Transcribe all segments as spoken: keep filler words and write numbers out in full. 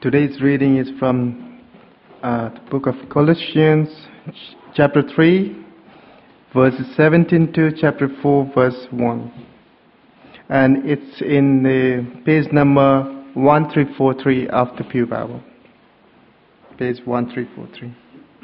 Today's reading is from uh, the book of Colossians, ch- chapter three, verses seventeen to chapter four, verse one. And it's in the page number one three four three of the Pew Bible. Page one three four three.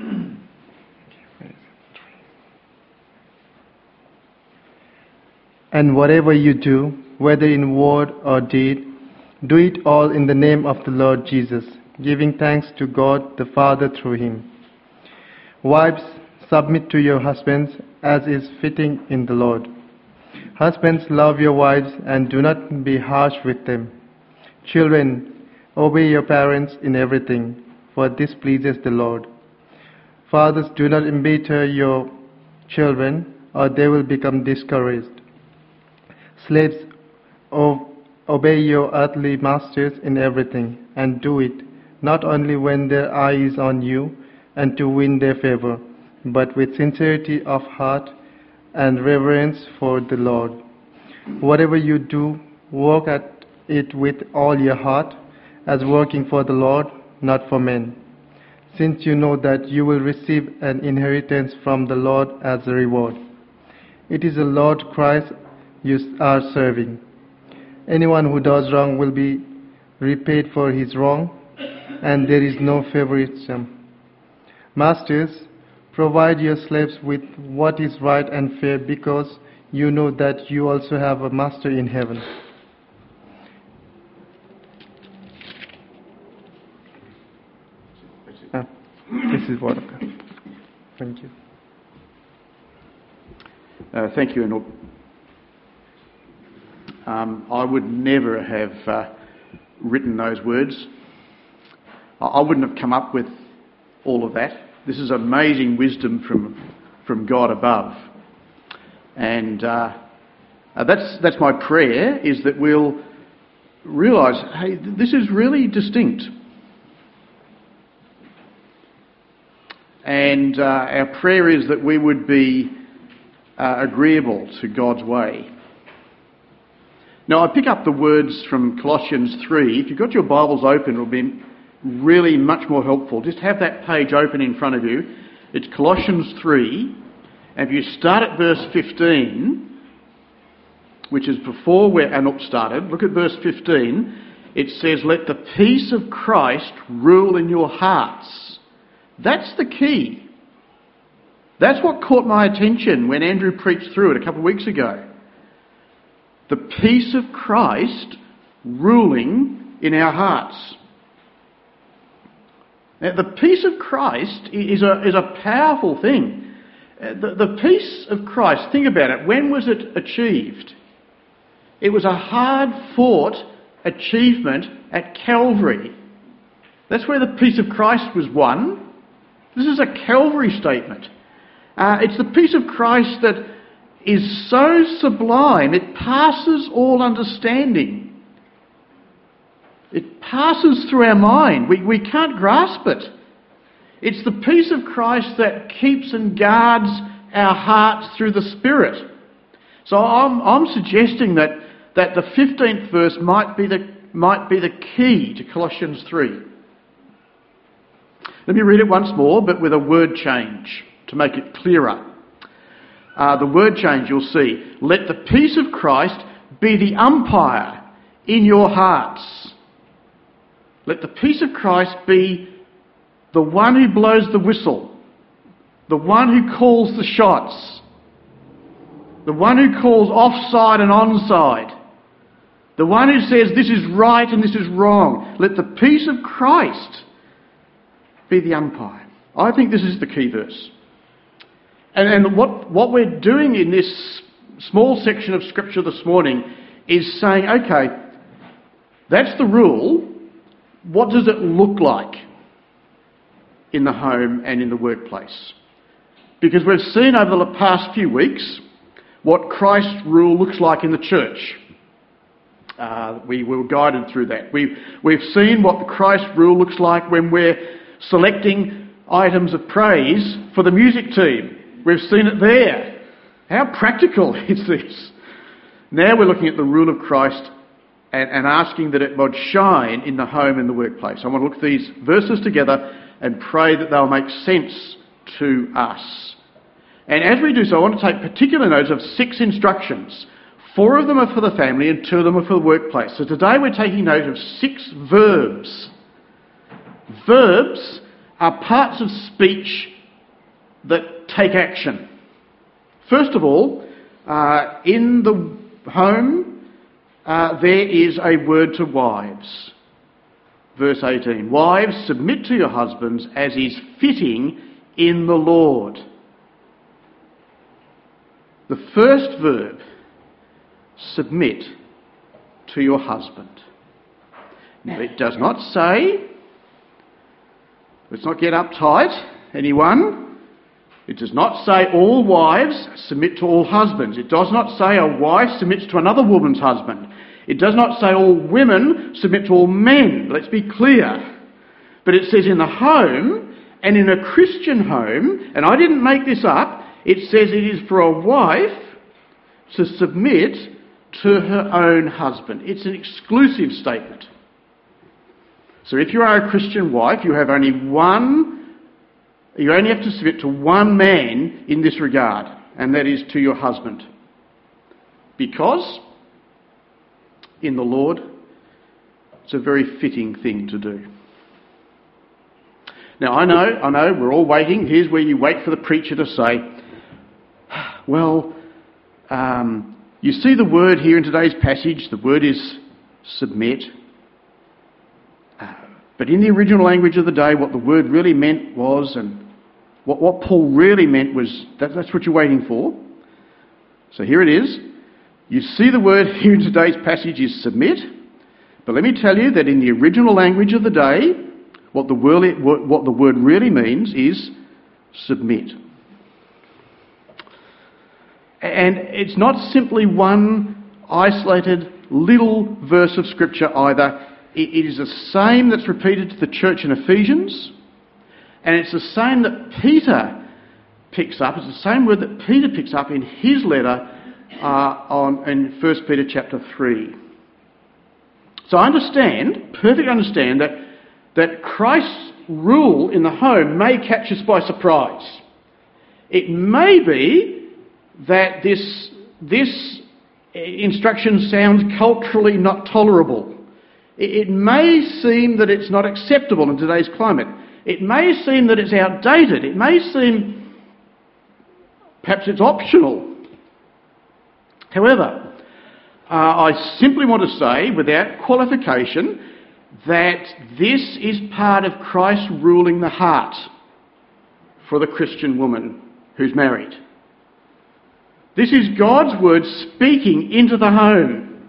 And whatever you do, whether in word or deed, do it all in the name of the Lord Jesus, giving thanks to God the Father through him. Wives, submit to your husbands as is fitting in the Lord. Husbands, love your wives and do not be harsh with them. Children, obey your parents in everything, for this pleases the Lord. Fathers, do not embitter your children, or they will become discouraged. Slaves, o- obey your earthly masters in everything, and do it, not only when their eye is on you, and to win their favor, but with sincerity of heart and reverence for the Lord. Whatever you do, work at it with all your heart, as working for the Lord, not for men, since you know that you will receive an inheritance from the Lord as a reward. It is the Lord Christ you are serving. Anyone who does wrong will be repaid for his wrong, and there is no favoritism. Masters, provide your slaves with what is right and fair, because you know that you also have a master in heaven. Ah, this is what of God. Thank you. Uh, thank you, Enoch. Um, I would never have uh, written those words. I, I wouldn't have come up with all of that. This is amazing wisdom from from God above, and uh, uh, that's that's my prayer, is that we'll realise, hey, th- this is really distinct, and uh, our prayer is that we would be uh, agreeable to God's way. Now, I pick up the words from Colossians three. If you've got your Bibles open, it'll be really much more helpful. Just have that page open in front of you. It's Colossians three. And if you start at verse fifteen, which is before where Enoch started, look at verse fifteen. It says, "Let the peace of Christ rule in your hearts." That's the key. That's what caught my attention when Andrew preached through it a couple of weeks ago. The peace of Christ ruling in our hearts. Now, the peace of Christ is a, is a powerful thing. The, the peace of Christ, think about it, when was it achieved? It was a hard-fought achievement at Calvary. That's where the peace of Christ was won. This is a Calvary statement. Uh, it's the peace of Christ that is so sublime, it passes all understanding. It passes through our mind. We, we can't grasp it. It's the peace of Christ that keeps and guards our hearts through the Spirit. So I'm, I'm suggesting that, that the fifteenth verse might be the, might be the key to Colossians three. Let me read it once more, but with a word change to make it clearer. Uh, the word change you'll see. Let the peace of Christ be the umpire in your hearts. Let the peace of Christ be the one who blows the whistle, the one who calls the shots, the one who calls offside and onside, the one who says this is right and this is wrong. Let the peace of Christ be the umpire. I think this is the key verse. And, and what, what we're doing in this small section of Scripture this morning is saying, okay, that's the rule. What does it look like in the home and in the workplace? Because we've seen over the past few weeks what Christ's rule looks like in the church. Uh, we were guided through that. We've, we've seen what the Christ rule looks like when we're selecting items of praise for the music team. We've seen it there. How practical is this? Now we're looking at the rule of Christ and, and asking that it would shine in the home and the workplace. I want to look at these verses together and pray that they'll make sense to us. And as we do so, I want to take particular note of six instructions. Four of them are for the family and two of them are for the workplace. So today we're taking note of six verbs. Verbs are parts of speech that take action. First of all, uh, in the home, uh, there is a word to wives. Verse eighteen, wives, submit to your husbands as is fitting in the Lord. The first verb, submit to your husband. Now, it does not say, let's not get uptight, anyone. It does not say all wives submit to all husbands. It does not say a wife submits to another woman's husband. It does not say all women submit to all men. Let's be clear. But it says in the home, and in a Christian home, and I didn't make this up, it says it is for a wife to submit to her own husband. It's an exclusive statement. So if you are a Christian wife, you have only one, you only have to submit to one man in this regard, and that is to your husband. Because in the Lord, it's a very fitting thing to do. Now, I know, I know, we're all waiting. Here's where you wait for the preacher to say, well, um, you see the word here in today's passage, the word is submit. Uh, but in the original language of the day, what the word really meant was, and what, what Paul really meant was, that, that's what you're waiting for. So here it is. You see the word here in today's passage is submit. But let me tell you that in the original language of the day, what the word, what the word really means is submit. And it's not simply one isolated little verse of Scripture either. It is the same that's repeated to the church in Ephesians, and it's the same that Peter picks up. It's the same word that Peter picks up in his letter uh, on in First Peter chapter three. So I understand, perfectly understand, that that Christ's rule in the home may catch us by surprise. It may be that this, this instruction sounds culturally not tolerable. It, it may seem that it's not acceptable in today's climate. It may seem that it's outdated. It may seem perhaps it's optional. However, uh, I simply want to say, without qualification, that this is part of Christ ruling the heart for the Christian woman who's married. This is God's word speaking into the home.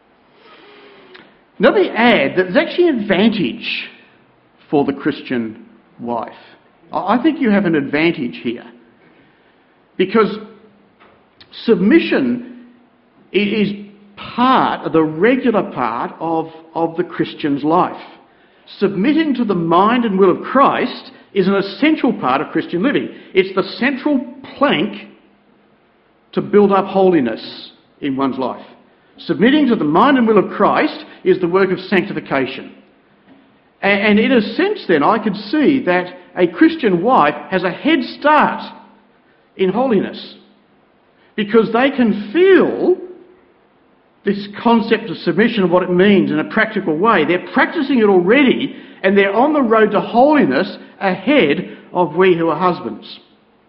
Let me add that there's actually an advantage for the Christian wife. I think you have an advantage here, because submission is part, the regular part of, of the Christian's life. Submitting to the mind and will of Christ is an essential part of Christian living. It's the central plank to build up holiness in one's life. Submitting to the mind and will of Christ is the work of sanctification. And, and in a sense then, I could see that a Christian wife has a head start in holiness, because they can feel this concept of submission and what it means in a practical way. They're practicing it already, and they're on the road to holiness ahead of we who are husbands.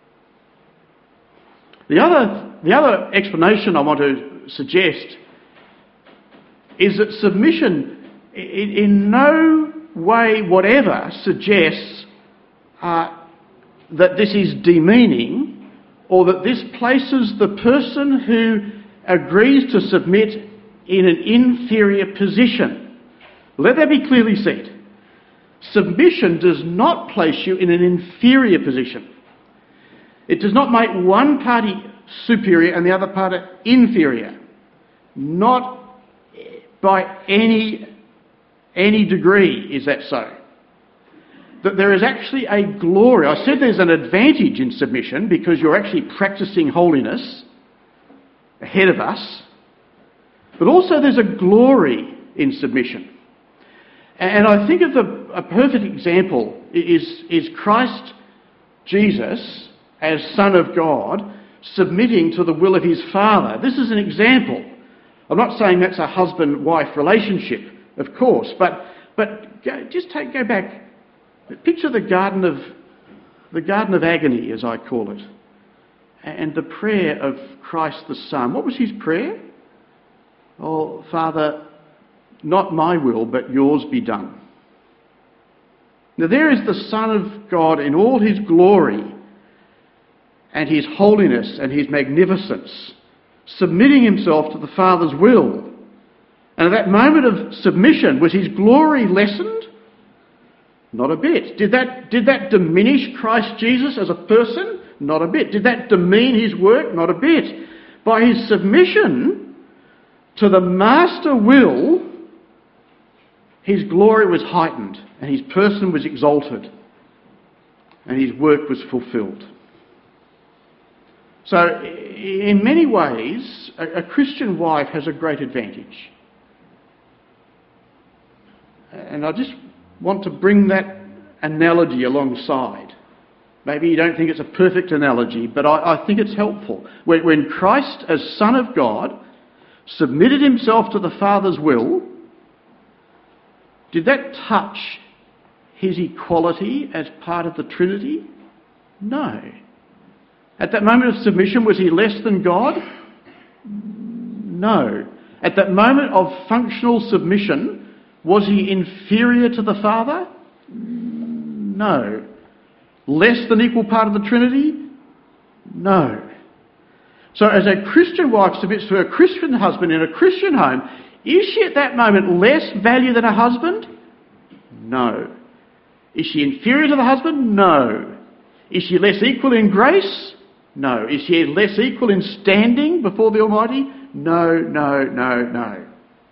The other, the other explanation I want to suggest is that submission in, in no way whatever suggests uh, that this is demeaning, or that this places the person who agrees to submit in an inferior position. Let that be clearly said. Submission does not place you in an inferior position. It does not make one party superior and the other party inferior. Not by any, any degree is that so. That there is actually a glory. I said there's an advantage in submission because you're actually practicing holiness ahead of us. But also there's a glory in submission. And I think of the, a perfect example is, is Christ Jesus as Son of God submitting to the will of his Father. This is an example. I'm not saying that's a husband-wife relationship, of course, but but go, just take, go back. Picture the Garden of the Garden of Agony, as I call it, and the prayer of Christ the Son. What was his prayer? Oh, Father, not my will, but yours be done. Now there is the Son of God in all his glory and his holiness and his magnificence, submitting himself to the Father's will. And at that moment of submission, was his glory lessened? Not a bit. Did that, did that diminish Christ Jesus as a person? Not a bit. Did that demean his work? Not a bit. By his submission to the master will, his glory was heightened and his person was exalted and his work was fulfilled. So, in many ways, a, a Christian wife has a great advantage. And I just want to bring that analogy alongside. Maybe you don't think it's a perfect analogy, but I, I think it's helpful. When, when Christ, as Son of God, submitted himself to the Father's will, did that touch his equality as part of the Trinity? No. At that moment of submission, was he less than God? No. At that moment of functional submission, was he inferior to the Father? No. Less than equal part of the Trinity? No. So as a Christian wife submits to her Christian husband in a Christian home, is she at that moment less value than her husband? No. Is she inferior to the husband? No. Is she less equal in grace? No. Is she less equal in standing before the Almighty? No, no, no, no.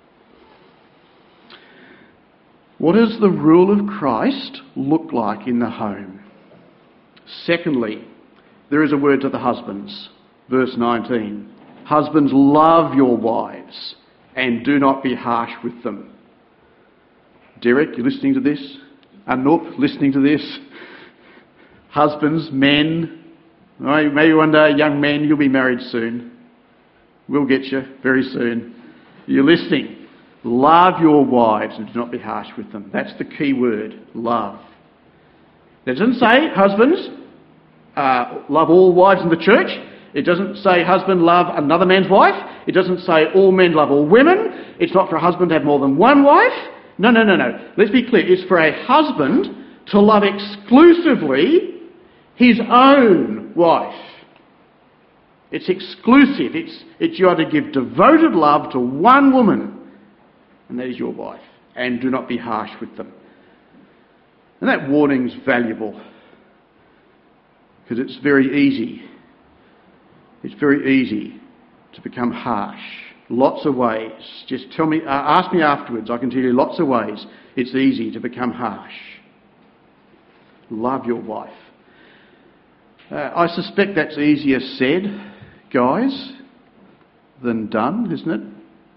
What does the rule of Christ look like in the home? Secondly, there is a word to the husbands. Verse nineteen. Husbands, love your wives and do not be harsh with them. Derek, you listening to this? Anup, listening to this? Husbands, men, maybe one day, young men, you'll be married soon. We'll get you very soon. You're listening. Love your wives and do not be harsh with them. That's the key word, love. It doesn't say, husbands, uh, love all wives in the church. It doesn't say, husband, love another man's wife. It doesn't say, all men love all women. It's not for a husband to have more than one wife. No, no, no, no. Let's be clear. It's for a husband to love exclusively his own wife. It's exclusive. It's, it's you are to give devoted love to one woman, and that is your wife. And do not be harsh with them. And that warning's valuable, because it's very easy. It's very easy to become harsh. Lots of ways. Just tell me, uh, ask me afterwards. I can tell you lots of ways it's easy to become harsh. Love your wife. Uh, I suspect that's easier said, guys, than done, isn't it?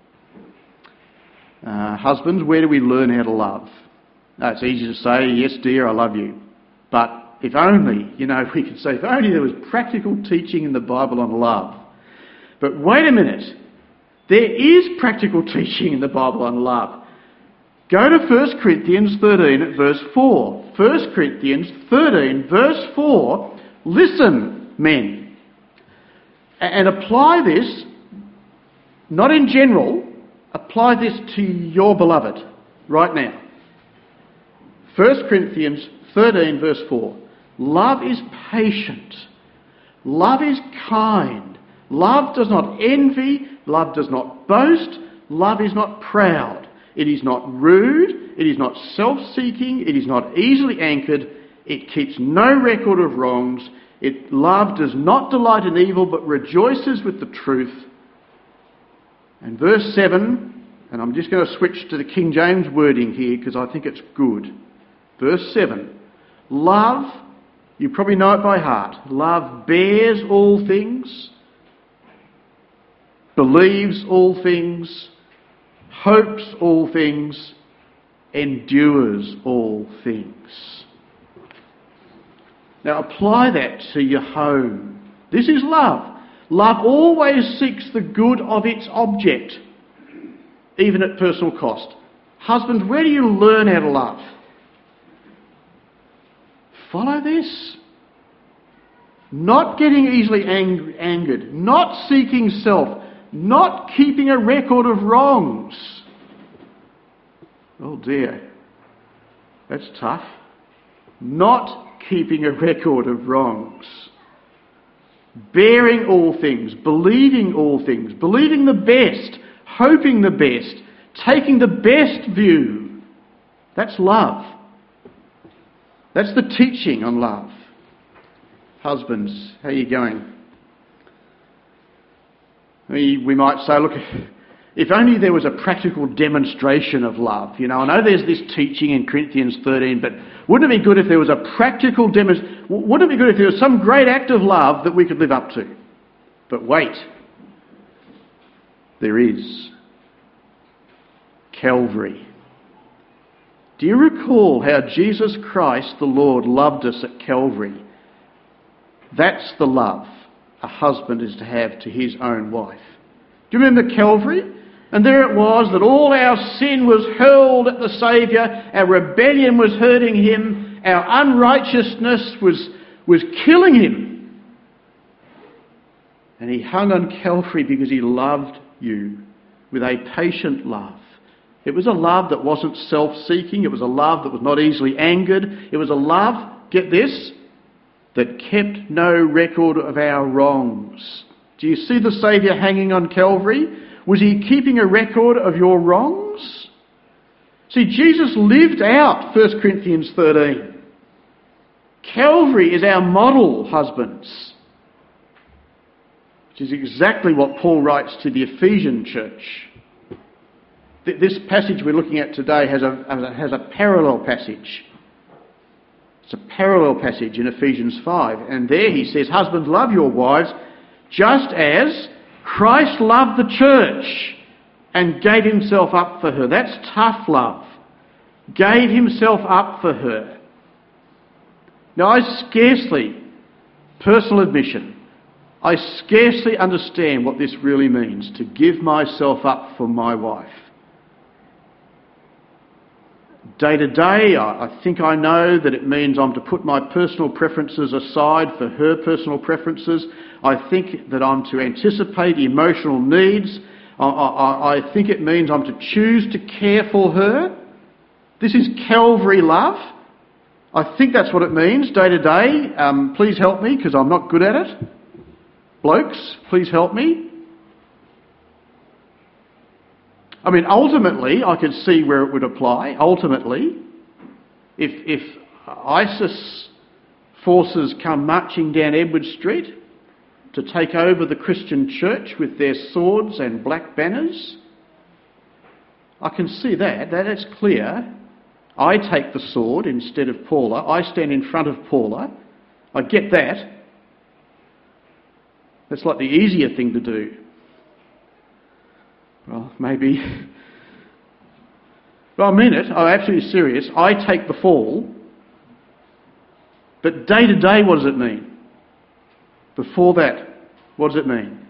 Uh, husbands, where do we learn how to love? Uh, it's easy to say, yes, dear, I love you. But if only, you know, we could say, if only there was practical teaching in the Bible on love. But wait a minute. There is practical teaching in the Bible on love. Go to First Corinthians thirteen at verse four. First Corinthians thirteen, verse four. Listen, men, and apply this, not in general, apply this to your beloved right now. First Corinthians thirteen, verse four. Love is patient. Love is kind. Love does not envy. Love does not boast. Love is not proud. It is not rude. It is not self-seeking. It is not easily anchored. It keeps no record of wrongs. It, love does not delight in evil, but rejoices with the truth. And verse seven, and I'm just going to switch to the King James wording here because I think it's good. Verse seven. Love, you probably know it by heart. Love bears all things, believes all things, hopes all things, endures all things. Now apply that to your home. This is love. Love always seeks the good of its object, even at personal cost. Husbands, where do you learn how to love? Follow this. Not getting easily ang- angered, not seeking self, not keeping a record of wrongs. Oh dear, that's tough. Not keeping a record of wrongs. Bearing all things, believing all things, believing the best, hoping the best, taking the best view. That's love. That's the teaching on love. Husbands, how are you going? We, we might say, look, if only there was a practical demonstration of love. You know, I know there's this teaching in Corinthians thirteen, but wouldn't it be good if there was a practical demonstration? Wouldn't it be good if there was some great act of love that we could live up to? But wait, there is. Calvary. Do you recall how Jesus Christ the Lord loved us at Calvary? That's the love a husband is to have to his own wife. Do you remember Calvary? And there it was that all our sin was hurled at the Saviour, our rebellion was hurting him, our unrighteousness was, was killing him. And he hung on Calvary because he loved you with a patient love. It was a love that wasn't self-seeking. It was a love that was not easily angered. It was a love, get this, that kept no record of our wrongs. Do you see the Saviour hanging on Calvary? Was he keeping a record of your wrongs? See, Jesus lived out First Corinthians thirteen. Calvary is our model, husbands. Which is exactly what Paul writes to the Ephesian church. This passage we're looking at today has a, has a parallel passage. It's a parallel passage in Ephesians five. And there he says, husbands, love your wives just as Christ loved the church and gave himself up for her. That's tough love. Gave himself up for her. Now I scarcely, personal admission, I scarcely understand what this really means, to give myself up for my wife. Day to day, I think I know that it means I'm to put my personal preferences aside for her personal preferences. I think that I'm to anticipate emotional needs. I, I, I think it means I'm to choose to care for her. This is Calvary love. I think that's what it means day to day. Um, please help me because I'm not good at it. Blokes, please help me. I mean, ultimately, I could see where it would apply. Ultimately, if, if ISIS forces come marching down Edward Street to take over the Christian church with their swords and black banners, I can see that. That is clear. I take the sword instead of Paula. I stand in front of Paula. I get that. That's like the easier thing to do. Well, maybe. Well, I mean it. I'm absolutely serious. I take the fall. But day to day, what does it mean? Before that, what does it mean?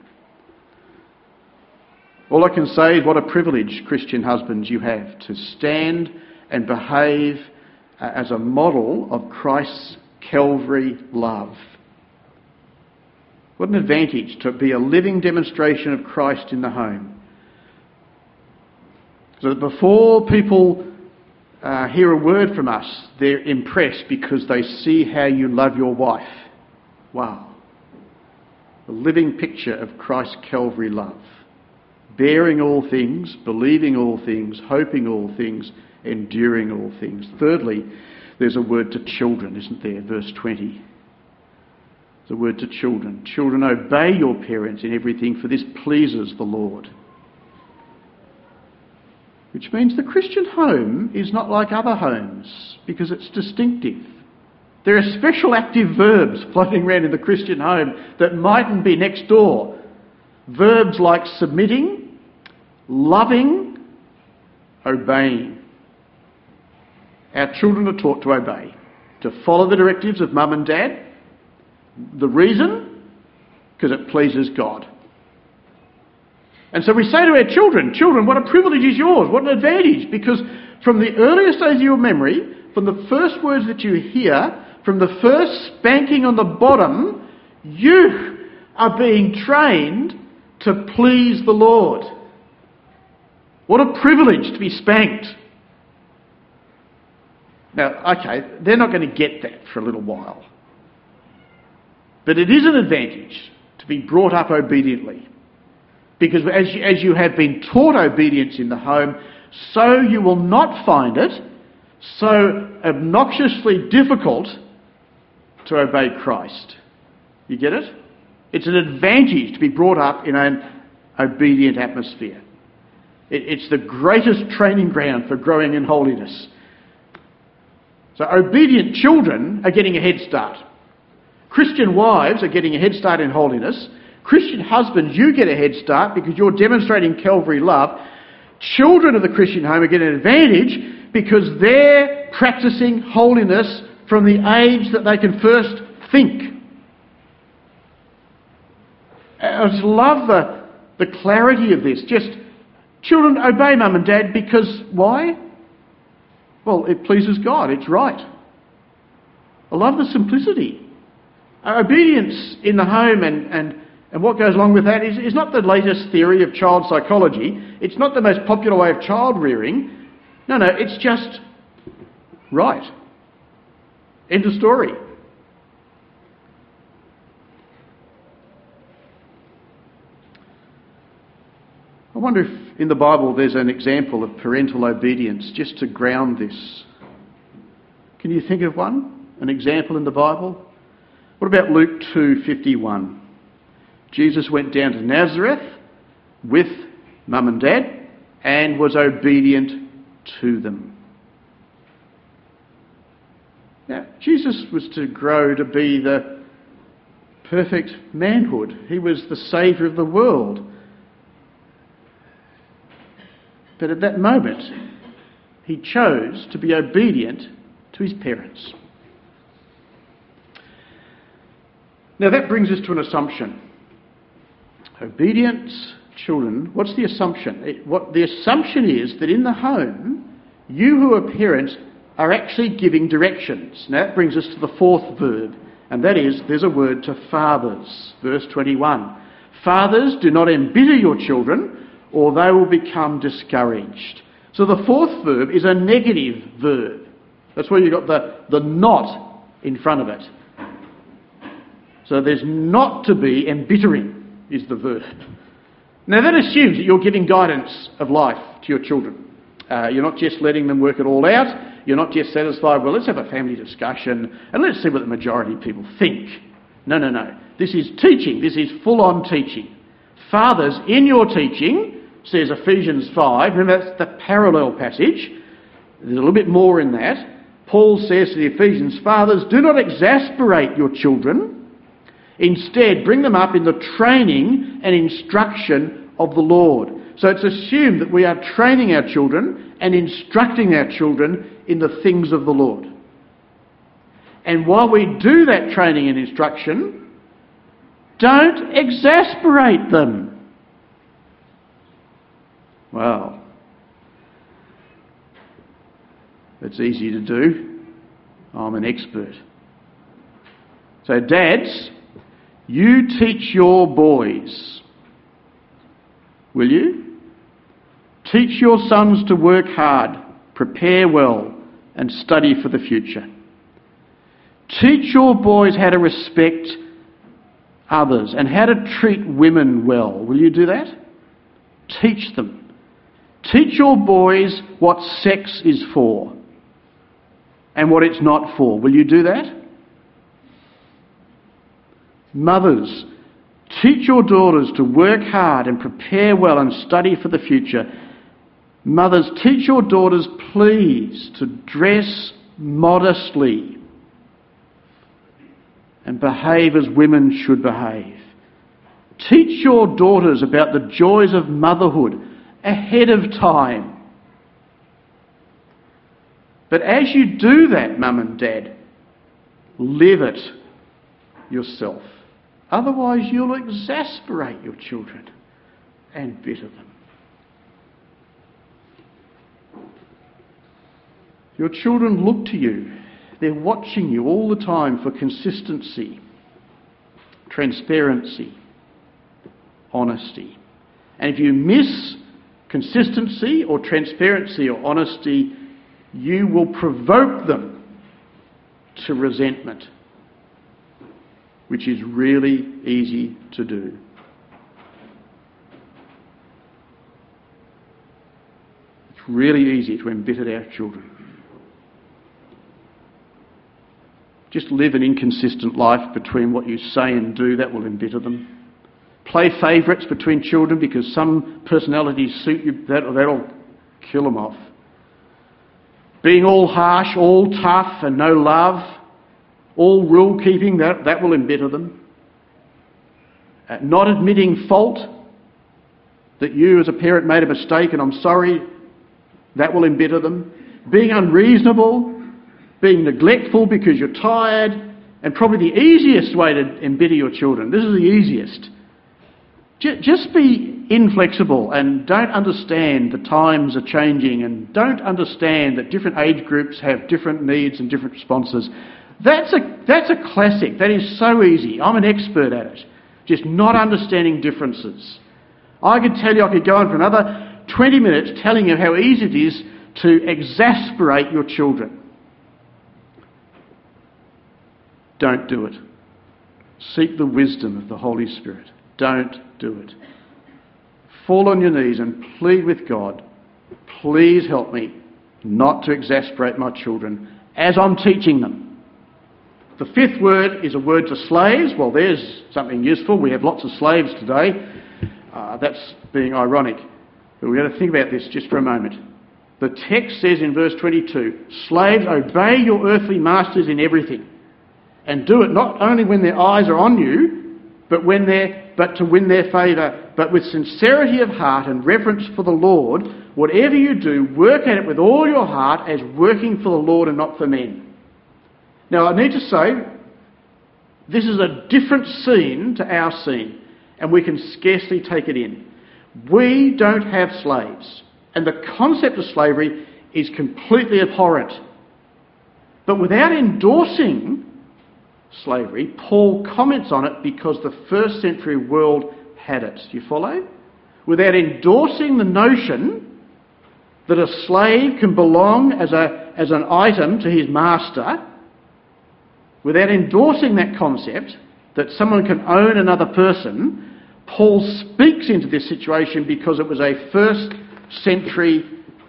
All I can say is what a privilege, Christian husbands, you have to stand and behave as a model of Christ's Calvary love. What an advantage to be a living demonstration of Christ in the home. So that before people uh, hear a word from us, they're impressed because they see how you love your wife. Wow. A living picture of Christ's Calvary love. Bearing all things, believing all things, hoping all things, enduring all things. Thirdly, there's a word to children, isn't there? Verse twenty. There's a word to children. Children, obey your parents in everything, for this pleases the Lord. Which means the Christian home is not like other homes because it's distinctive. There are special active verbs floating around in the Christian home that mightn't be next door. Verbs like submitting, loving, obeying. Our children are taught to obey, to follow the directives of mum and dad. The reason? Because it pleases God. And so we say to our children, children, what a privilege is yours, what an advantage, because from the earliest days of your memory, from the first words that you hear, from the first spanking on the bottom, you are being trained to please the Lord. What a privilege to be spanked. Now, okay, they're not going to get that for a little while. But it is an advantage to be brought up obediently. Because as you, as you have been taught obedience in the home, so you will not find it so obnoxiously difficult to obey Christ. You get it? It's an advantage to be brought up in an obedient atmosphere. It, it's the greatest training ground for growing in holiness. So obedient children are getting a head start. Christian wives are getting a head start in holiness. Christian husbands, you get a head start because you're demonstrating Calvary love. Children of the Christian home are getting an advantage because they're practicing holiness from the age that they can first think. I just love the, the clarity of this. Just, children, obey mum and dad because, why? Well, it pleases God. It's right. I love the simplicity. Obedience in the home and, and, and what goes along with that is, is not the latest theory of child psychology. It's not the most popular way of child rearing. No, no, it's just right. End of story. I wonder if in the Bible there's an example of parental obedience just to ground this. Can you think of one? An example in the Bible? What about Luke two fifty-one? Jesus went down to Nazareth with mum and dad and was obedient to them. Now, Jesus was to grow to be the perfect manhood. He was the saviour of the world. But at that moment, he chose to be obedient to his parents. Now that brings us to an assumption. Obedience, children, what's the assumption? It, what the assumption is that in the home, you who are parents are actually giving directions. Now that brings us to the fourth verb, and that is, there's a word to fathers. Verse twenty-one. Fathers, do not embitter your children, or they will become discouraged. So the fourth verb is a negative verb. That's where you've got the, the not in front of it. So there's not to be embittering is the verb. Now that assumes that you're giving guidance of life to your children. Uh, you're not just letting them work it all out. You're not just satisfied, well, let's have a family discussion and let's see what the majority of people think. No, no, no. This is teaching. This is full-on teaching. Fathers, in your teaching, says Ephesians five, remember that's the parallel passage. There's a little bit more in that. Paul says to the Ephesians, fathers, do not exasperate your children. Instead, bring them up in the training and instruction of the Lord. So it's assumed that we are training our children and instructing our children in the things of the Lord. And while we do that training and instruction, don't exasperate them. Well, it's easy to do. I'm an expert. So dads, you teach your boys, will you? Teach your sons to work hard, prepare well, and study for the future. Teach your boys how to respect others and how to treat women well. Will you do that? Teach them. Teach your boys what sex is for and what it's not for. Will you do that? Mothers, teach your daughters to work hard and prepare well and study for the future. Mothers, teach your daughters, please, to dress modestly and behave as women should behave. Teach your daughters about the joys of motherhood ahead of time. But as you do that, mum and dad, live it yourself. Otherwise you'll exasperate your children and bitter them. Your children look to you. They're watching you all the time for consistency, transparency, honesty. And if you miss consistency or transparency or honesty, you will provoke them to resentment, which is really easy to do. It's really easy to embitter our children. Just live an inconsistent life between what you say and do, that will embitter them. Play favourites between children because some personalities suit you, that, that'll kill them off. Being all harsh, all tough and no love, all rule-keeping, that, that will embitter them. Uh, not admitting fault, that you as a parent made a mistake and I'm sorry, that will embitter them. Being unreasonable, being neglectful because you're tired, and probably the easiest way to embitter your children, this is the easiest. J- just be inflexible and don't understand the times are changing and don't understand that different age groups have different needs and different responses. That's a, that's a classic. That is so easy. I'm an expert at it. Just not understanding differences. I could tell you, I could go on for another twenty minutes telling you how easy it is to exasperate your children. Don't do it. Seek the wisdom of the Holy Spirit. Don't do it. Fall on your knees and plead with God. Please help me not to exasperate my children as I'm teaching them. The fifth word is a word to slaves. Well, there's something useful. We have lots of slaves today. Uh, that's being ironic. But we've got to think about this just for a moment. The text says in verse twenty-two, slaves, obey your earthly masters in everything. And do it not only when their eyes are on you, but when they're, but to win their favour, but with sincerity of heart and reverence for the Lord. Whatever you do, work at it with all your heart as working for the Lord and not for men. Now, I need to say, this is a different scene to our scene, and we can scarcely take it in. We don't have slaves, and the concept of slavery is completely abhorrent. But without endorsing slavery, Paul comments on it because the first century world had it. Do you follow? Without endorsing the notion that a slave can belong as a as an item to his master, without endorsing that concept that someone can own another person, Paul speaks into this situation because it was a first century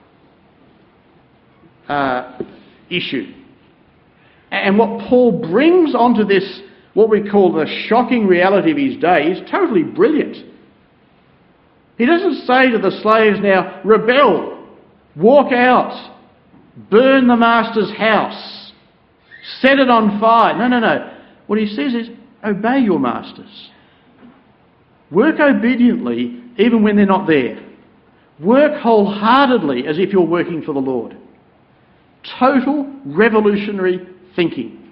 uh, issue. And what Paul brings onto this, what we call the shocking reality of his day, is totally brilliant. He doesn't say to the slaves now, rebel, walk out, burn the master's house, set it on fire. No, no, no. What he says is, obey your masters. Work obediently even when they're not there. Work wholeheartedly as if you're working for the Lord. Total revolutionary thinking.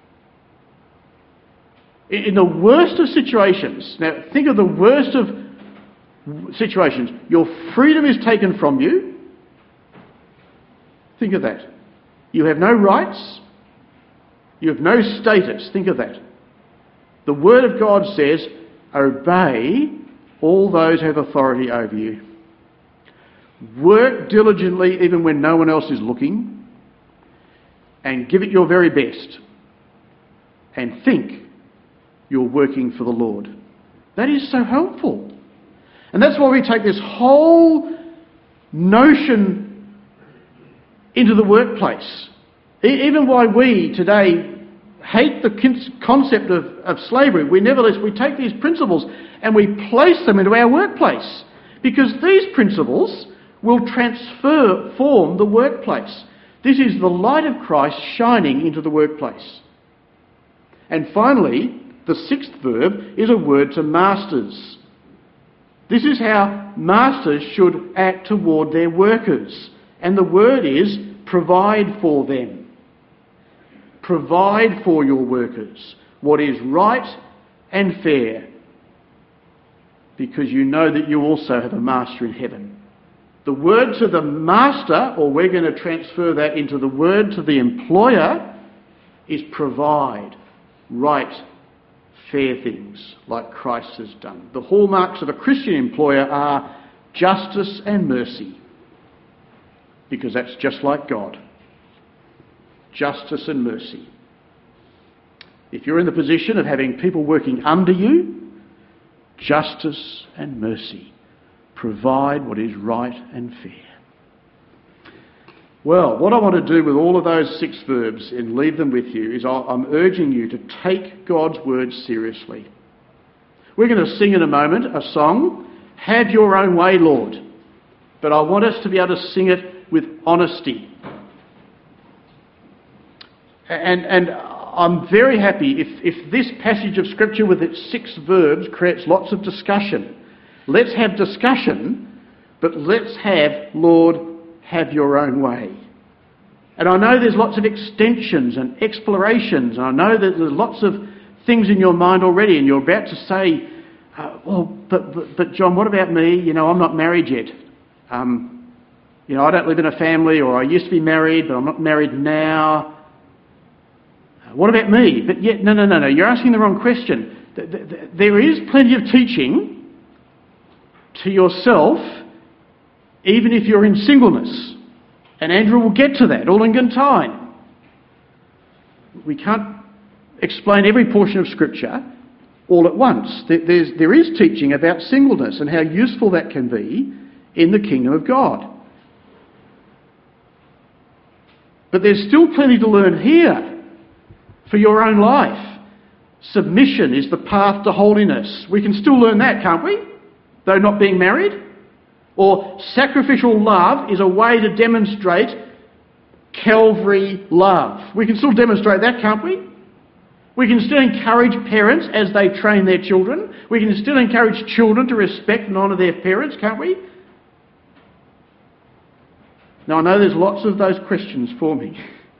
In the worst of situations, now think of the worst of situations, your freedom is taken from you. Think of that. You have no rights. You have no status. Think of that. The Word of God says, obey all those who have authority over you. Work diligently even when no one else is looking. And give it your very best. And think you're working for the Lord. That is so helpful. And that's why we take this whole notion into the workplace. E- even why we today hate the concept of, of slavery. We nevertheless, we take these principles and we place them into our workplace. Because these principles will transfer, form the workplace. This is the light of Christ shining into the workplace. And finally, the sixth verb is a word to masters. This is how masters should act toward their workers. And the word is provide for them. Provide for your workers what is right and fair, because you know that you also have a master in heaven. The word to the master, or we're going to transfer that into the word to the employer, is provide right, fair things like Christ has done. The hallmarks of a Christian employer are justice and mercy, because that's just like God. Justice and mercy. If you're in the position of having people working under you, justice and mercy. Provide what is right and fair. Well, what I want to do with all of those six verbs and leave them with you is I'm urging you to take God's word seriously. We're going to sing in a moment a song, Have Your Own Way, Lord. But I want us to be able to sing it with honesty. And, and I'm very happy if, if this passage of Scripture with its six verbs creates lots of discussion. Let's have discussion, but let's have, Lord, have your own way. And I know there's lots of extensions and explorations, and I know that there's lots of things in your mind already, and you're about to say, uh, well, but, but, but John, what about me? You know, I'm not married yet. Um, you know, I don't live in a family, or I used to be married, but I'm not married now. What about me? But yet, no, no, no, no, you're asking the wrong question. There is plenty of teaching to yourself, even if you're in singleness. And Andrew will get to that all in good time. We can't explain every portion of Scripture all at once. There's, there is teaching about singleness and how useful that can be in the kingdom of God. But there's still plenty to learn here for your own life. Submission is the path to holiness. We can still learn that, can't we? Though not being married. Or sacrificial love is a way to demonstrate Calvary love. We can still demonstrate that, can't we? We can still encourage parents as they train their children. We can still encourage children to respect and honour their parents, can't we? Now, I know there's lots of those questions for me.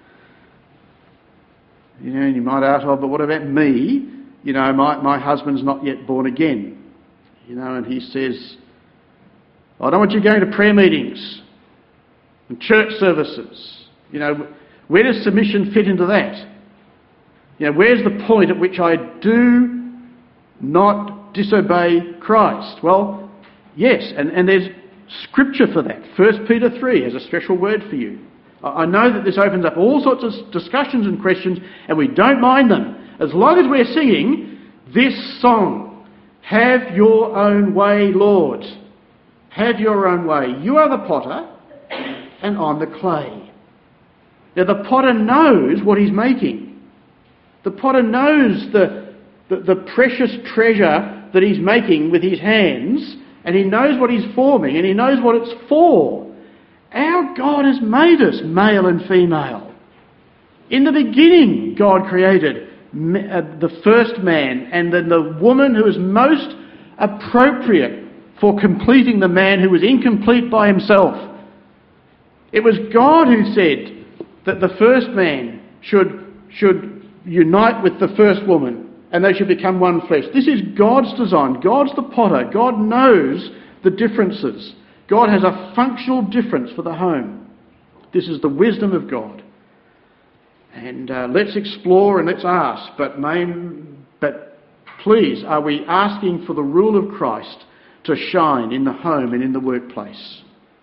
You know, and you might ask, oh, but what about me? You know, my, my husband's not yet born again. You know, and he says, I don't want you going to prayer meetings and church services. You know, where does submission fit into that? You know, where's the point at which I do not disobey Christ? Well, yes, and, and there's scripture for that. First Peter three has a special word for you. I know that this opens up all sorts of discussions and questions, and we don't mind them, as long as we're singing this song, Have Your Own Way, Lord. Have your own way. You are the potter, and I'm the clay. Now, the potter knows what he's making. The potter knows the, the, the precious treasure that he's making with his hands, and he knows what he's forming, and he knows what it's for. Our God has made us male and female. In the beginning, God created the first man and then the woman who is most appropriate for completing the man who was incomplete by himself. It was God who said that the first man should, should unite with the first woman and they should become one flesh. This is God's design. God's the potter. God knows the differences. God has a functional difference for the home. This is the wisdom of God. And uh, let's explore and let's ask, but, main, but please, are we asking for the rule of Christ to shine in the home and in the workplace?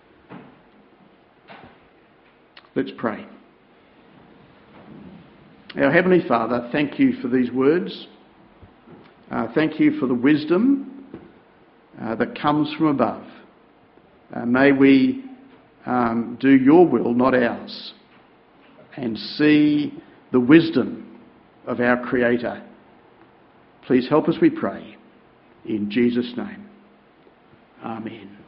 Let's pray. Our Heavenly Father, thank you for these words. Uh, thank you for the wisdom uh, that comes from above. Uh, may we um, do your will, not ours, and see the wisdom of our Creator. Please help us, we pray. In Jesus' name. Amen.